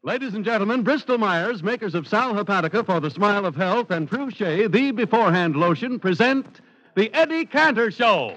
Ladies and gentlemen, Bristol Myers, makers of Sal Hepatica for the Smile of Health and True Shea, the beforehand lotion, present the Eddie Cantor Show.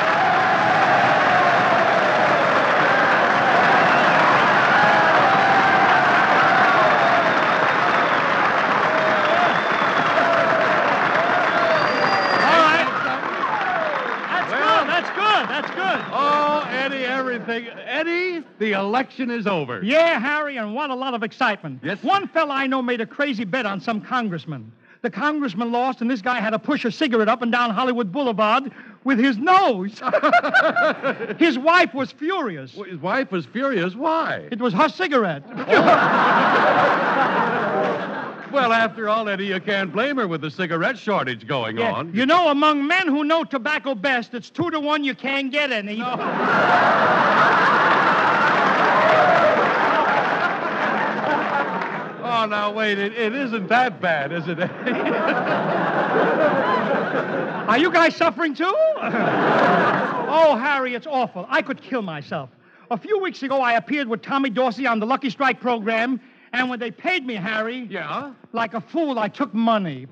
That's good. Oh, Eddie, everything. Eddie, the election is over. Yeah, Harry, and what a lot of excitement. Yes. One fella I know made a crazy bet on some congressman. The congressman lost, and this guy had to push a cigarette up and down Hollywood Boulevard with his nose. His wife was furious. Well, his wife was furious. Why? It was her cigarette. Well, after all, Eddie, you can't blame her with the cigarette shortage going on. You know, among men who know tobacco best, it's 2 to 1 you can't get any. No. Oh, now, wait, it isn't that bad, is it, Eddie? Are you guys suffering too? Oh, Harry, it's awful. I could kill myself. A few weeks ago, I appeared with Tommy Dorsey on the Lucky Strike program, and when they paid me, Harry... Yeah? Like a fool, I took money.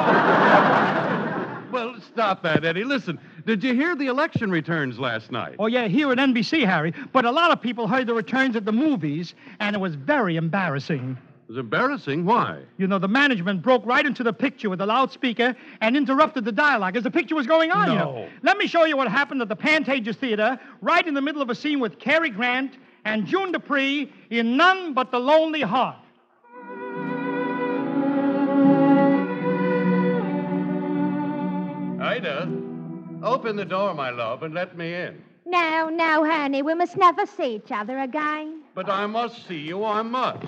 Well, stop that, Eddie. Listen, did you hear the election returns last night? Oh, yeah, here at NBC, Harry. But a lot of people heard the returns at the movies, and it was very embarrassing. It was embarrassing? Why? You know, the management broke right into the picture with a loudspeaker and interrupted the dialogue as the picture was going on, No. you know. Let me show you what happened at the Pantages Theater, right in the middle of a scene with Cary Grant and June Dupree in None But the Lonely Heart. Ida, open the door, my love, and let me in. No, honey, we must never see each other again. But I must see you, I must.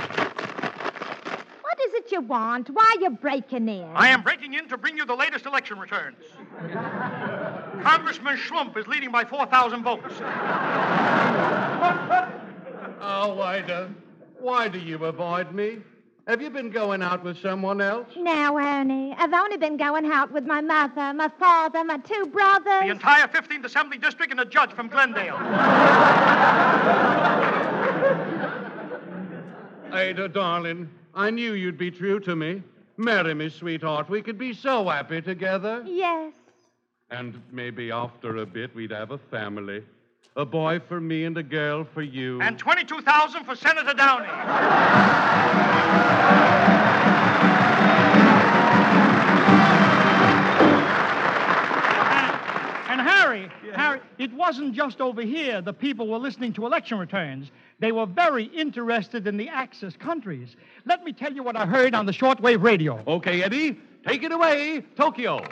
What is it you want? Why are you breaking in? I am breaking in to bring you the latest election returns. Congressman Schlump is leading by 4,000 votes. Oh, Ida, why do you avoid me? Have you been going out with someone else? No, honey. I've only been going out with my mother, my father, my 2 brothers. The entire 15th Assembly District and a judge from Glendale. Ada, darling, I knew you'd be true to me. Marry me, sweetheart. We could be so happy together. Yes. And maybe after a bit, we'd have a family. A boy for me and a girl for you. And 22,000 for Senator Downey. And Harry, it wasn't just over here the people were listening to election returns. They were very interested in the Axis countries. Let me tell you what I heard on the shortwave radio. Okay, Eddie, take it away. Tokyo.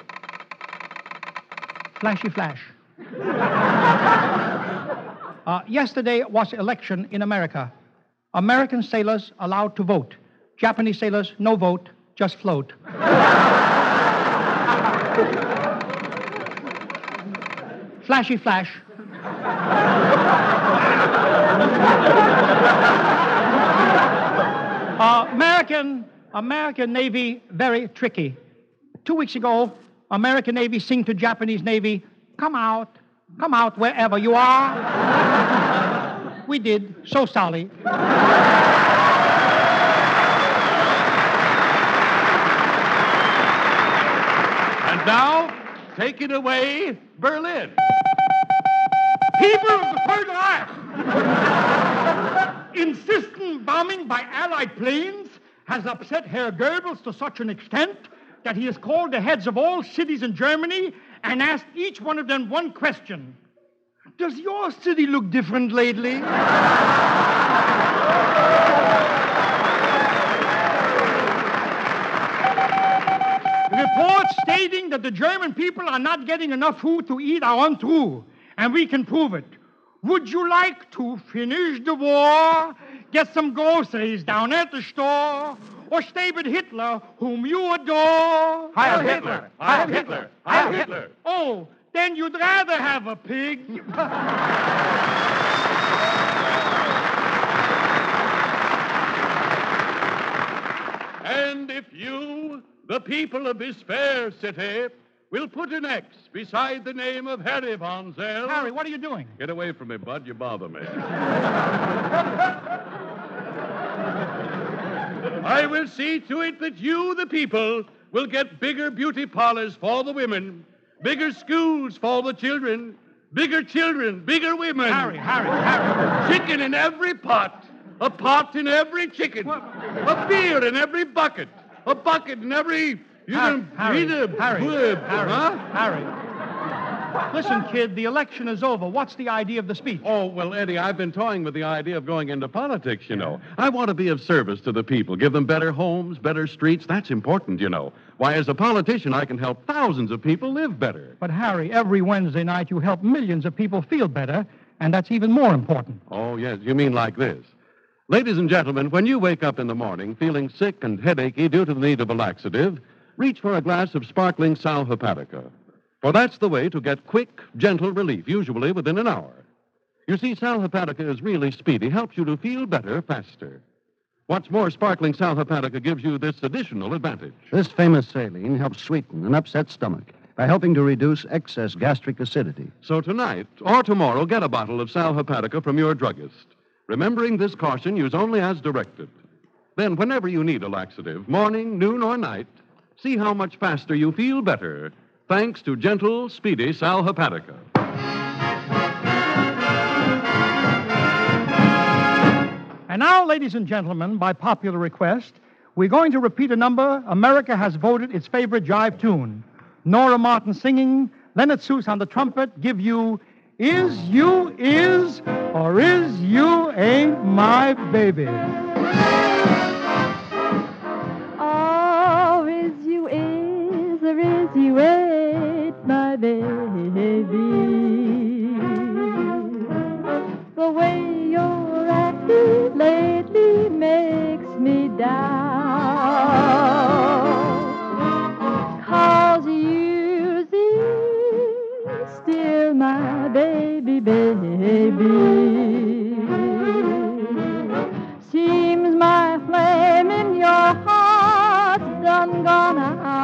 Flashy flash. Yesterday was election in America. American sailors allowed to vote. Japanese sailors, no vote, just float. Flashy flash. American Navy, very tricky. 2 weeks ago, American Navy sing to Japanese Navy, come out wherever you are. We did, so sorry. And now, take it away, Berlin. People of the Third Reich! Insistent bombing by Allied planes has upset Herr Goebbels to such an extent that he has called the heads of all cities in Germany and asked each one of them one question. Does your city look different lately? Reports stating that the German people are not getting enough food to eat are untrue, and we can prove it. Would you like to finish the war, get some groceries down at the store, or stay with Hitler, whom you adore? Heil Hitler! Heil Hitler! Heil Hitler! Oh, then you'd rather have a pig. And if you, the people of this fair city, will put an X beside the name of Harry Von Zell... Harry, what are you doing? Get away from me, Bud. You bother me. I will see to it that you, the people, will get bigger beauty parlors for the women, bigger schools for the children, bigger women. Harry. Chicken in every pot, a pot in every chicken, a beer in every bucket, a bucket in every... Harry. Huh? Listen, kid, the election is over. What's the idea of the speech? Oh, well, Eddie, I've been toying with the idea of going into politics, you know. I want to be of service to the people, give them better homes, better streets. That's important, you know. Why, as a politician, I can help thousands of people live better. But, Harry, every Wednesday night you help millions of people feel better, and that's even more important. Oh, yes, you mean like this. Ladies and gentlemen, when you wake up in the morning feeling sick and headachy due to the need of a laxative, reach for a glass of sparkling Sal Hepatica. For that's the way to get quick, gentle relief, usually within an hour. You see, Sal Hepatica is really speedy, helps you to feel better faster. What's more, sparkling Sal Hepatica gives you this additional advantage. This famous saline helps sweeten an upset stomach by helping to reduce excess gastric acidity. So tonight or tomorrow, get a bottle of Sal Hepatica from your druggist. Remembering this caution, use only as directed. Then, whenever you need a laxative, morning, noon, or night, see how much faster you feel better, thanks to gentle, speedy Sal Hepatica. And now, ladies and gentlemen, by popular request, we're going to repeat a number America has voted its favorite jive tune. Nora Martin singing, Leonard Seuss on the trumpet, give you Is You Is or Is You Ain't My Baby. Oh, is you is or is you ain't my baby? The way you're acting lately makes me doubt. 'Cause you's still my baby. Seems my flame in your heart's done gone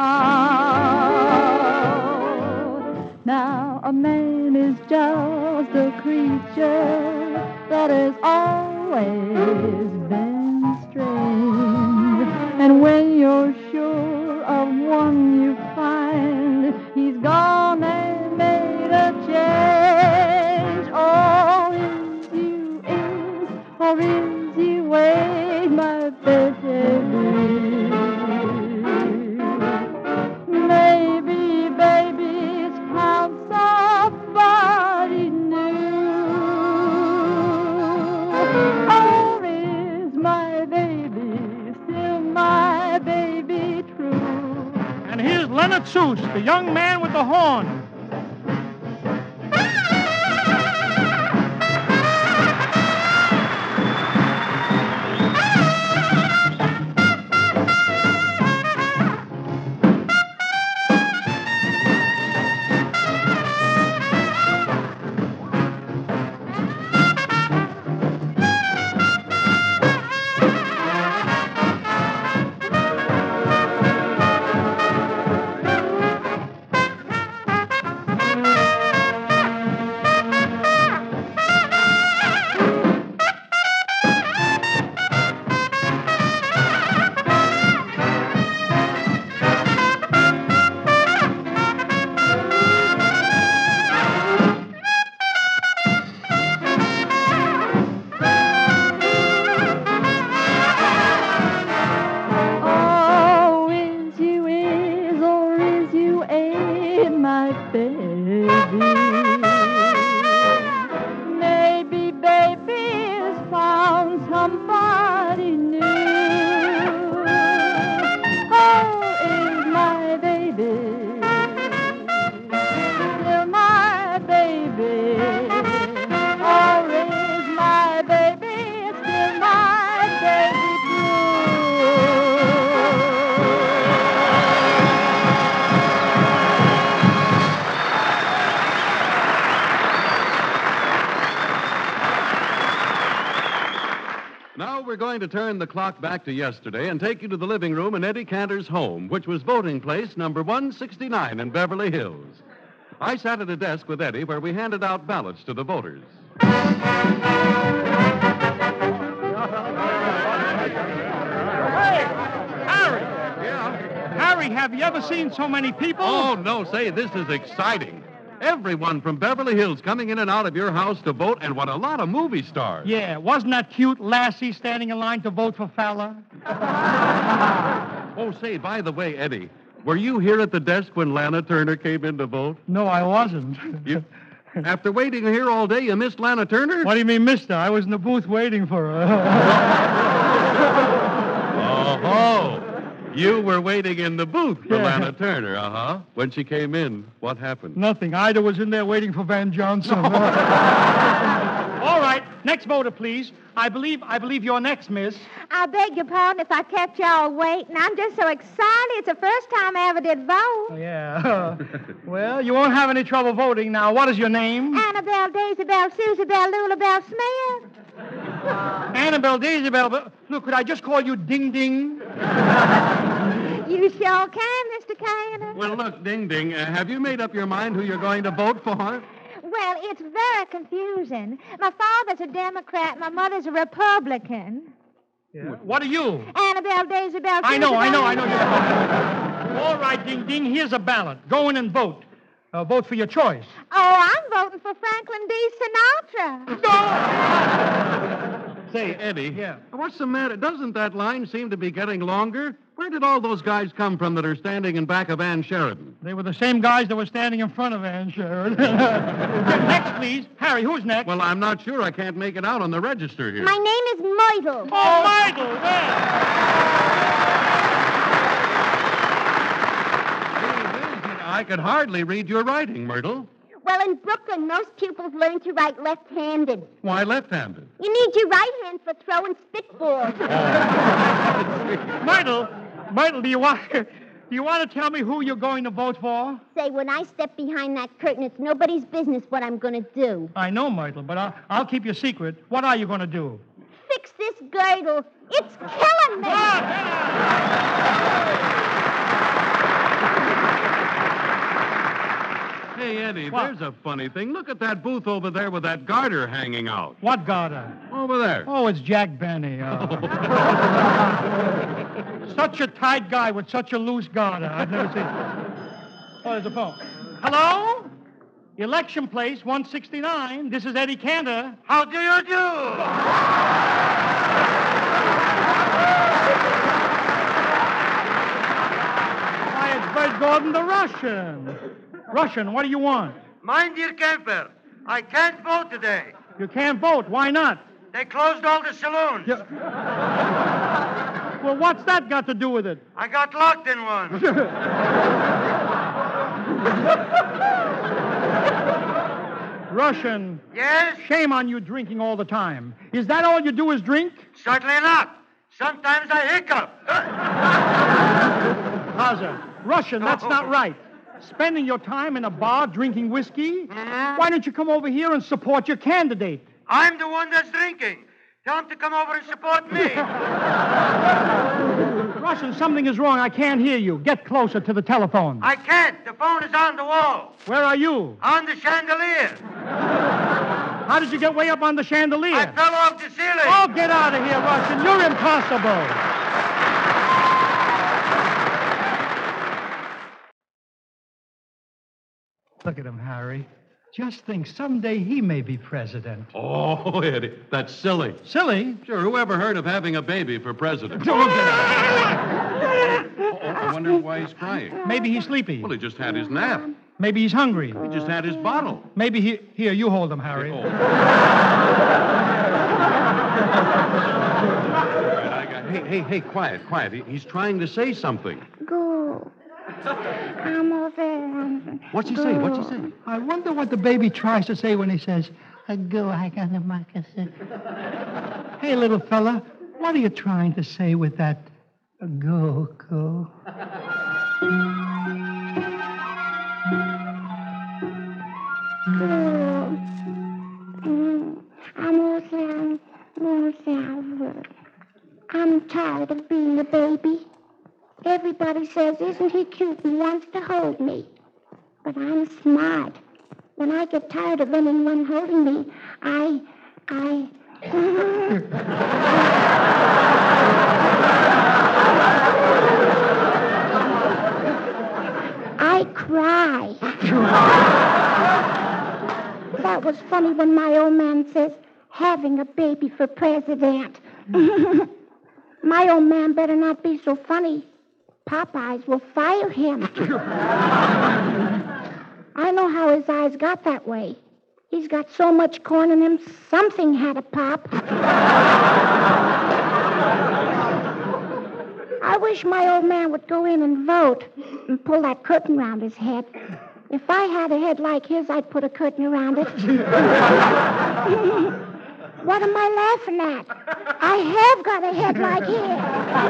out. Now a man is just a creature that has always been strange. And when you're sure of one you find, he's gone and made a change. Oh, is you is or is you ain't my baby? Maybe baby's found somebody new. Or is my baby still my baby true? And here's Leonard Seuss, the young man with the horn. Maybe baby's found somebody new. Oh, is my baby still my baby? Or is my baby still my baby blue? Now we're going to turn the clock back to yesterday and take you to the living room in Eddie Cantor's home, which was voting place number 169 in Beverly Hills. I sat at a desk with Eddie where we handed out ballots to the voters. Hey! have you ever seen so many people? Oh, no, say, this is exciting. Everyone from Beverly Hills coming in and out of your house to vote, and what a lot of movie stars. Yeah, wasn't that cute Lassie standing in line to vote for Fowler? Oh, say, by the way, Eddie, were you here at the desk when Lana Turner came in to vote? No, I wasn't. You, after waiting here all day, you missed Lana Turner? What do you mean, mister? I was in the booth waiting for her. Oh, you were waiting in the booth for Yeah. Lana Turner, uh-huh. When she came in, what happened? Nothing. Ida was in there waiting for Van Johnson. All right, next voter, please. I believe you're next, miss. I beg your pardon if I kept y'all waiting. I'm just so excited. It's the first time I ever did vote. Oh, yeah. Well, you won't have any trouble voting now. What is your name? Annabelle, Daisy Bell, Susie Bell, Lula Bell Smith. Annabelle Daisy Bell. Look, could I just call you Ding Ding? You sure can, Mr. Cannon. Well, look, Ding Ding, have you made up your mind who you're going to vote for? Well, it's very confusing. My father's a Democrat. My mother's a Republican. Yeah. What are you? Annabelle, Daisy Bell, I know. Susie Bell. All right, Ding Ding, here's a ballot. Go in and vote. Vote for your choice. Oh, I'm voting for Franklin D. Sinatra. Say, Eddie, Yeah. what's the matter? Doesn't that line seem to be getting longer? Where did all those guys come from that are standing in back of Ann Sheridan? They were the same guys that were standing in front of Ann Sheridan. Next, please. Harry, who's next? Well, I'm not sure. I can't make it out on the register here. My name is Myrtle. Oh, Michael, I could hardly read your writing, Myrtle. Well, in Brooklyn, most pupils learn to write left-handed. Why left-handed? You need your right hand for throwing spitballs. Myrtle, do you want to tell me who you're going to vote for? Say, when I step behind that curtain, it's nobody's business what I'm going to do. I know, Myrtle, but I'll keep your secret. What are you going to do? Fix this girdle. It's killing me. Hey, Eddie, What? there's a funny thing. Look at that booth over there with that garter hanging out. What garter? Over there. Oh, it's Jack Benny. Such a tight guy with such a loose garter. I've never seen. Oh, there's a phone. Hello? Election place 169. This is Eddie Cantor. How do you do? Why, it's Bert Gordon the Russian. Russian, what do you want? My dear Kemper, I can't vote today. You can't vote. Why not? They closed all the saloons. Well, what's that got to do with it? I got locked in one. Russian, Yes? shame on you drinking all the time. Is that all you do is drink? Certainly not. Sometimes I hiccup. How's that? Russian, that's not right. Spending your time in a bar drinking whiskey? Why don't you come over here and support your candidate? I'm the one that's drinking. Tell him to come over and support me. Russian, something is wrong. I can't hear you. Get closer to the telephone. I can't. The phone is on the wall. Where are you? On the chandelier. How did you get way up on the chandelier? I fell off the ceiling. Oh, get out of here, Russian. You're impossible. Look at him, Harry. Just think, someday he may be president. Oh, Eddie, that's silly. Silly? Sure, who ever heard of having a baby for president? Don't get out. I wonder why he's crying. Maybe he's sleepy. Well, he just had his nap. Maybe he's hungry. He just had his bottle. Maybe he... Here, you hold him, Harry. Oh. Hey, quiet. He's trying to say something. Go. I'm over. What's he say? I wonder what the baby tries to say when he says, go, I got a moccasin. Hey, little fella, what are you trying to say with that go? I'm tired of being a baby. Everybody says, isn't he cute and wants to hold me? But I'm smart. When I get tired of anyone holding me, I... funny when my old man says, having a baby for president. My old man better not be so funny. Popeyes will fire him. I know how his eyes got that way. He's got so much corn in him, something had to pop. I wish my old man would go in and vote and pull that curtain around his head. If I had a head like his, I'd put a curtain around it. What am I laughing at? I have got a head like his.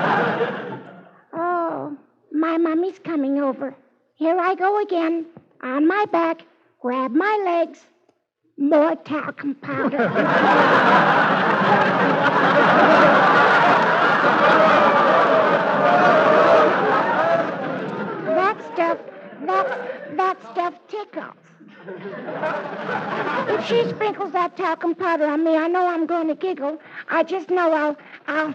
Oh, my mommy's coming over. Here I go again. On my back, grab my legs. More talcum powder. That stuff tickles. If she sprinkles that talcum powder on me, I know I'm going to giggle. I just know I'll...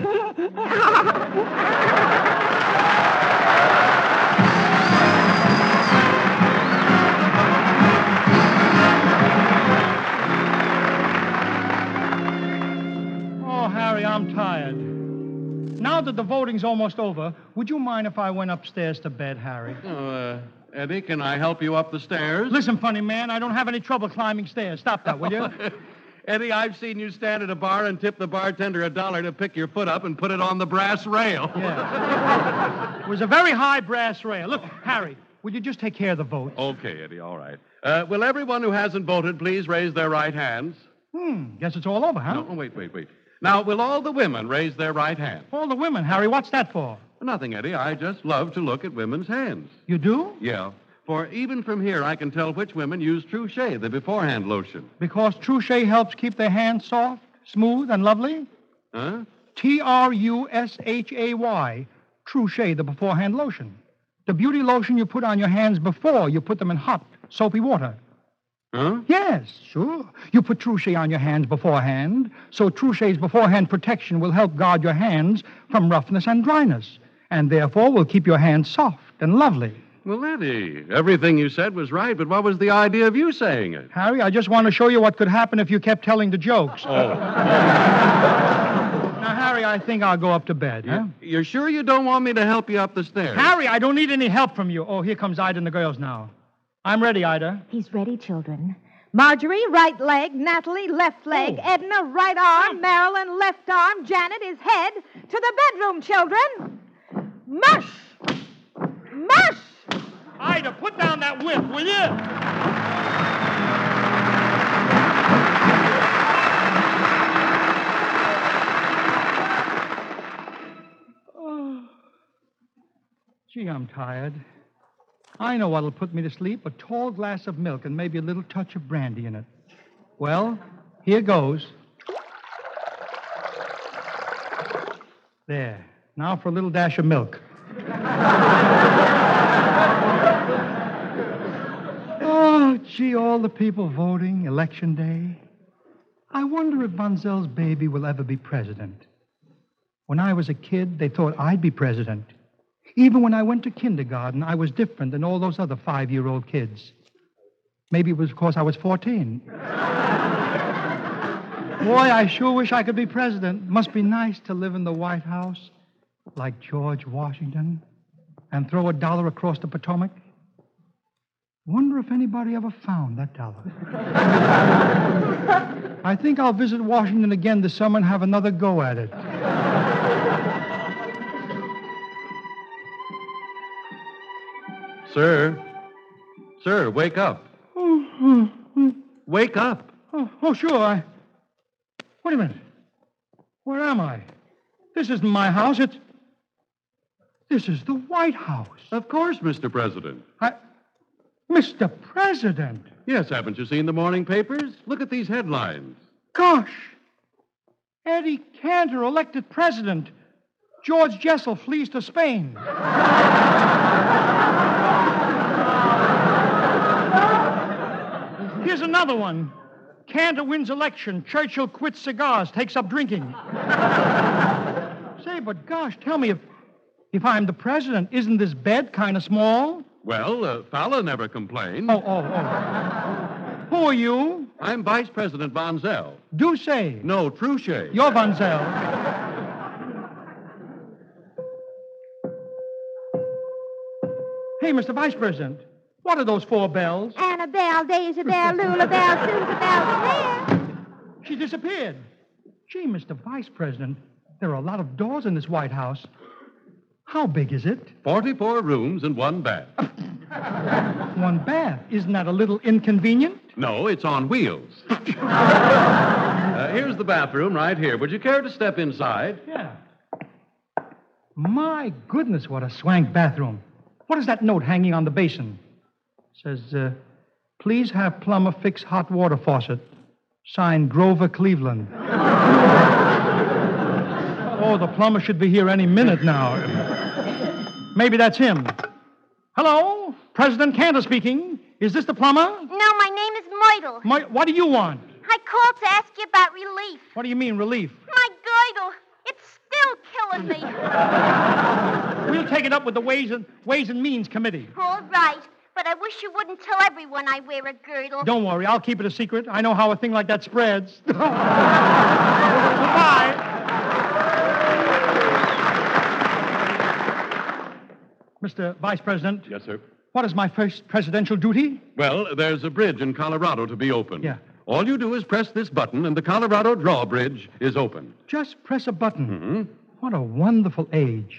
Oh, Harry, I'm tired. Now that the voting's almost over, would you mind if I went upstairs to bed, Harry? Eddie, can I help you up the stairs? Listen, funny man, I don't have any trouble climbing stairs. Stop that, will you? Eddie, I've seen you stand at a bar and tip the bartender $1 to pick your foot up and put it on the brass rail. Yeah. It was a very high brass rail. Look, Harry, will you just take care of the votes? Okay, Eddie, all right. Will everyone who hasn't voted please raise their right hands? Guess it's all over, huh? No, wait. Now, will all the women raise their right hand? All the women, Harry. What's that for? Nothing, Eddie. I just love to look at women's hands. You do? Yeah. For even from here, I can tell which women use Trouchet, the beforehand lotion. Because Trouchet helps keep their hands soft, smooth, and lovely? Huh? Trushay. Trouchet, the beforehand lotion. The beauty lotion you put on your hands before you put them in hot, soapy water. Huh? Yes, sure. You put Trouchet on your hands beforehand, so Trouchet's beforehand protection will help guard your hands from roughness and dryness, and therefore will keep your hands soft and lovely. Well, Eddie, everything you said was right, but what was the idea of you saying it? Harry, I just want to show you what could happen if you kept telling the jokes. Oh. Now, Harry, I think I'll go up to bed, huh? You're sure you don't want me to help you up the stairs? Harry, I don't need any help from you. Oh, here comes Ida and the girls now. I'm ready, Ida. He's ready, children. Marjorie, right leg. Natalie, left leg. Edna, right arm. Marilyn, left arm. Janet, his head. To the bedroom, children. Mush! Mush! Ida, put down that whip, will you? Oh. Gee, I'm tired. I know what'll put me to sleep. A tall glass of milk and maybe a little touch of brandy in it. Well, here goes. There. Now for a little dash of milk. Oh, gee, all the people voting, election day. I wonder if Bunzel's baby will ever be president. When I was a kid, they thought I'd be president. Even when I went to kindergarten, I was different than all those other 5-year-old kids. Maybe it was because I was 14. Boy, I sure wish I could be president. Must be nice to live in the White House like George Washington and throw $1 across the Potomac. Wonder if anybody ever found that $1. I think I'll visit Washington again this summer and have another go at it. Sir, wake up. Wake up. Oh, sure. Wait a minute. Where am I? This isn't my house. This is the White House. Of course, Mr. President. Mr. President. Yes, haven't you seen the morning papers? Look at these headlines. Gosh. Eddie Cantor elected president. George Jessel flees to Spain. Here's another one. Cantor wins election. Churchill quits cigars, takes up drinking. Say, but gosh, tell me, if I'm the president, isn't this bed kind of small? Well, Fowler never complained. Oh. Who are you? I'm Vice President Von Zell. Doucet. No, Truchet. You're Von Zell. Hey, Mr. Vice President, what are those 4 bells? Annabelle, Daisy Bell, Lula Bell, Susie Bell, there. She disappeared. Gee, Mr. Vice President, there are a lot of doors in this White House. How big is it? 44 rooms and 1 bath. 1 bath. Isn't that a little inconvenient? No, it's on wheels. Here's the bathroom right here. Would you care to step inside? Yeah. My goodness, what a swank bathroom. What is that note hanging on the basin? It says, please have plumber fix hot water faucet. Signed, Grover Cleveland. Oh, the plumber should be here any minute now. Maybe that's him. Hello? President Cantor speaking. Is this the plumber? No, my name is Myrtle. What do you want? I called to ask you about relief. What do you mean, relief? My girdle. It's still killing me. We'll take it up with the Ways and Means Committee. All right, but I wish you wouldn't tell everyone I wear a girdle. Don't worry, I'll keep it a secret. I know how a thing like that spreads. Goodbye. Mr. Vice President. Yes, sir. What is my first presidential duty? Well, there's a bridge in Colorado to be opened. Yeah. All you do is press this button, and the Colorado drawbridge is open. Just press a button. Mm-hmm. What a wonderful age.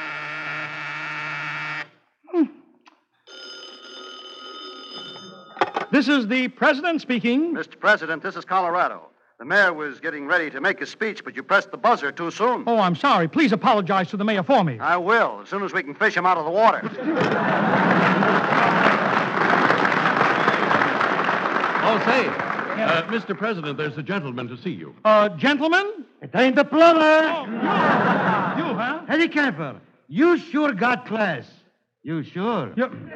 This is the president speaking. Mr. President, this is Colorado. The mayor was getting ready to make his speech, but you pressed the buzzer too soon. Oh, I'm sorry. Please apologize to the mayor for me. I will, as soon as we can fish him out of the water. Oh, say, Mr. President, there's a gentleman to see you. Gentlemen? It ain't the plumber. Oh, you, huh? Eddie Camper, you sure got class. You sure?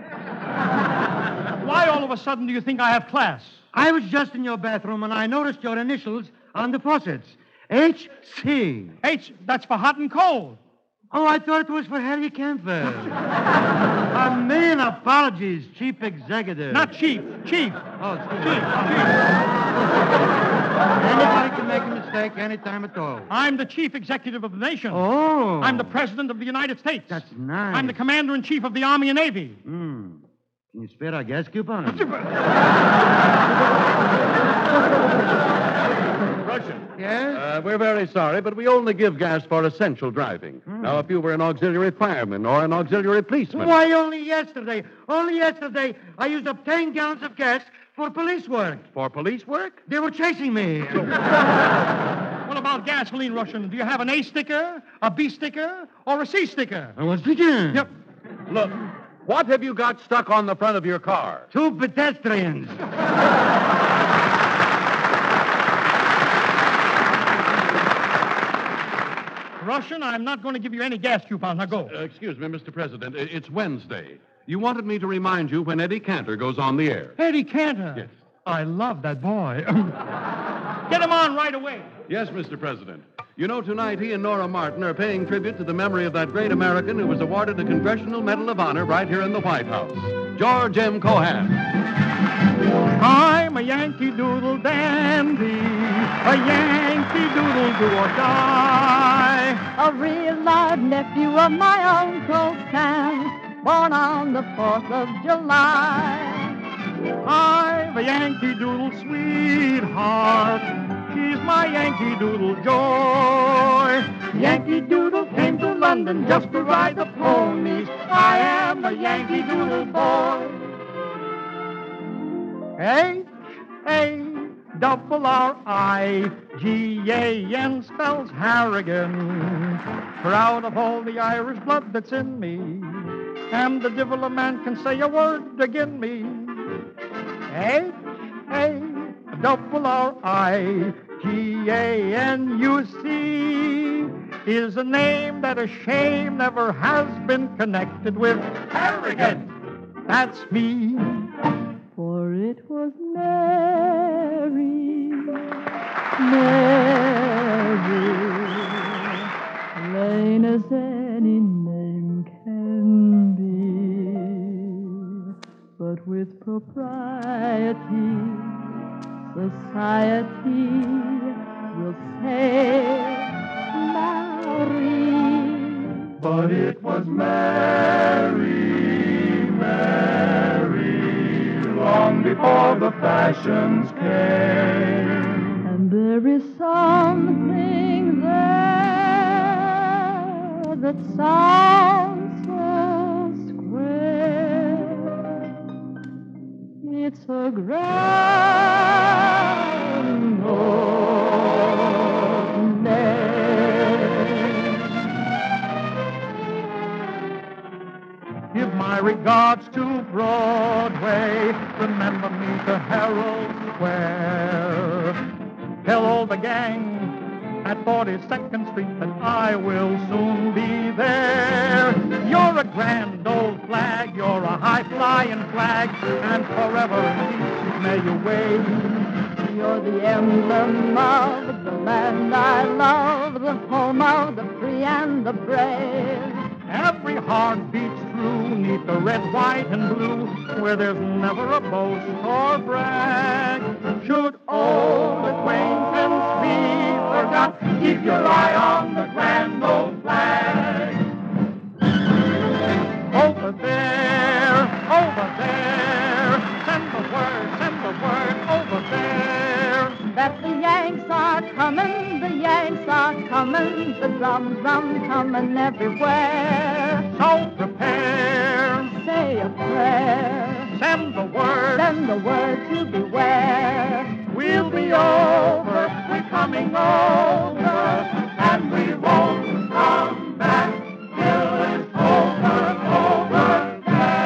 Why all of a sudden do you think I have class? I was just in your bathroom and I noticed your initials on the faucets. H.C. H, that's for hot and cold. Oh, I thought it was for Harry Camper. A million apologies, Chief Executive. Not chief, chief. Oh, excuse Chief, me. chief. Anybody can make a mistake anytime at all. I'm the chief executive of the nation. Oh. I'm the president of the United States. That's nice. I'm the commander-in-chief of the Army and Navy. Can you spare our gas coupon? Russian. Yes? We're very sorry, but we only give gas for essential driving. Now, if you were an auxiliary fireman or an auxiliary policeman... Why, only yesterday, I used up 10 gallons of gas for police work. For police work? They were chasing me. What about gasoline, Russian? Do you have an A sticker, a B sticker, or a C sticker? What's the jam? Yep. Look, what have you got stuck on the front of your car? 2 pedestrians. Russian, I'm not going to give you any gas coupons. Now go. Excuse me, Mr. President. It's Wednesday. You wanted me to remind you when Eddie Cantor goes on the air. Eddie Cantor. Yes. I love that boy. Get him on right away. Yes, Mr. President. You know, tonight he and Nora Martin are paying tribute to the memory of that great American who was awarded the Congressional Medal of Honor right here in the White House, George M. Cohan. I'm a Yankee Doodle dandy, a Yankee Doodle do or die. A real live nephew of my Uncle Sam, born on the 4th of July. I'm a Yankee Doodle sweetheart. She's my Yankee Doodle joy. Yankee Doodle came to London just to ride the ponies. I am a Yankee Doodle boy. H-A-R-R-I-G-A-N spells Harrigan. Proud of all the Irish blood that's in me. And the devil a man can say a word agin me. H-A-R-R-I-G-A-N-U-C is a name that a shame never has been connected with Harrigan. That's me. For it was Mary, plain as any name can be, but with propriety society will say Marie. But it was Mary, Mary, long before the fashions came. And there is something there that sounds so square. It's a grand old name. Give my regards to Broadway. Remember me to Herald Square. Tell all the gang at 42nd Street that I will soon be there. You're a grand old flag, you're a high-flying flag, and forever in peace may you wave. You're the emblem of the land I love, the home of the free and the brave. Every heart beats true neath the red, white, and blue, where there's never a boast or brag. Should old acquaintance be forgot, keep your eye on the grand old flag. Over there, send the word over there. That the Yanks are coming, the Yanks are coming, the drums coming everywhere. So prepare, say a prayer, send the word to beware. We'll be over, we're coming over, and we won't come back till it's over there.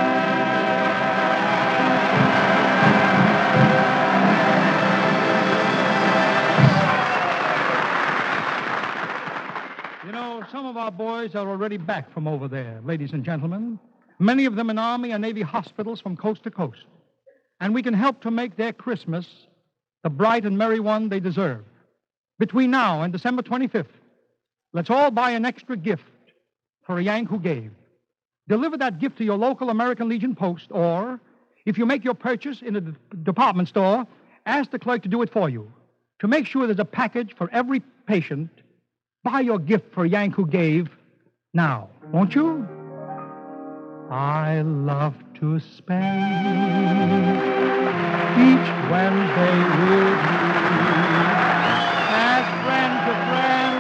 You know, some of our boys are already back from over there, ladies and gentlemen. Many of them in Army and Navy hospitals from coast to coast. And we can help to make their Christmas the bright and merry one they deserve. Between now and December 25th, let's all buy an extra gift for a Yank who gave. Deliver that gift to your local American Legion post, or, if you make your purchase in a department store, ask the clerk to do it for you. To make sure there's a package for every patient, buy your gift for a Yank who gave now, won't you? I love to spend each Wednesday with you, as friend to friend.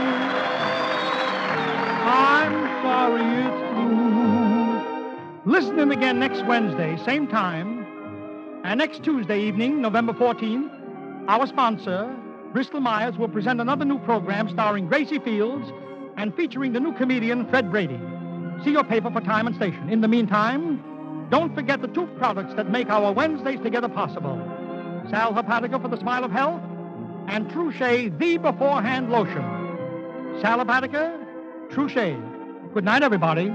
I'm sorry it's true. Listen in again next Wednesday, same time, and next Tuesday evening, November 14th, our sponsor, Bristol Myers, will present another new program starring Gracie Fields and featuring the new comedian Fred Brady. See your paper for time and station. In the meantime, don't forget the two products that make our Wednesdays together possible. Sal Hepatica for the smile of health, and True-Shave, the beforehand lotion. Sal Hepatica, True-Shave. Good night, everybody.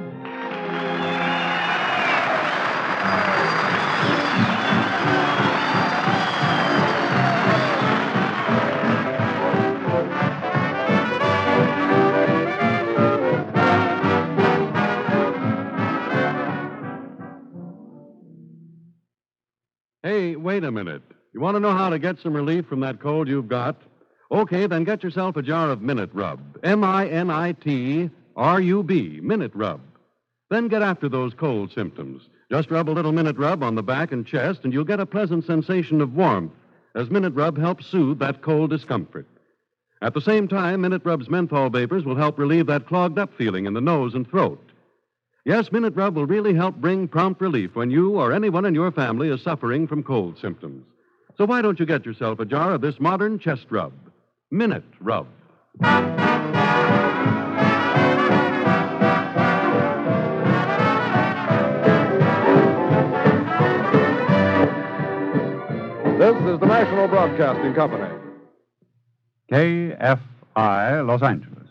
Hey, wait a minute. You want to know how to get some relief from that cold you've got? Okay, then get yourself a jar of Minute Rub. M-I-N-I-T-R-U-B, Minute Rub. Then get after those cold symptoms. Just rub a little Minute Rub on the back and chest, and you'll get a pleasant sensation of warmth, as Minute Rub helps soothe that cold discomfort. At the same time, Minute Rub's menthol vapors will help relieve that clogged-up feeling in the nose and throat. Yes, Minute Rub will really help bring prompt relief when you or anyone in your family is suffering from cold symptoms. So why don't you get yourself a jar of this modern chest rub? Minute Rub. This is the National Broadcasting Company. KFI, Los Angeles.